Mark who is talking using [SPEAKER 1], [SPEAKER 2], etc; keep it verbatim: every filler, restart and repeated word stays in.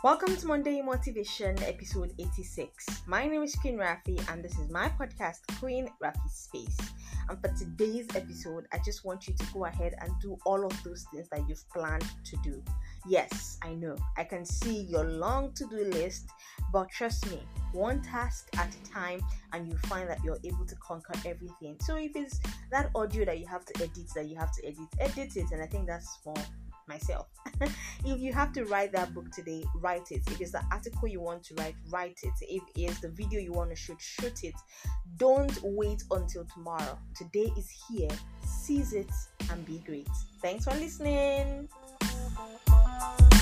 [SPEAKER 1] Welcome to Monday Motivation, episode eighty-six. My name is Queen Rafi, and this is my podcast, Queen Rafi Space. And for today's episode, I just want you to go ahead and do all of those things that you've planned to do. Yes, I know, I can see your long to-do list, but trust me, one task at a time, and you find that you're able to conquer everything. So if it's that audio that you have to edit, that you have to edit, edit it, and I think that's for myself. If you have to write that book today, write it. If it's the article you want to write, write it. If it's the video you want to shoot, shoot it. Don't wait until tomorrow. Today is here. Seize it and be great. Thanks for listening.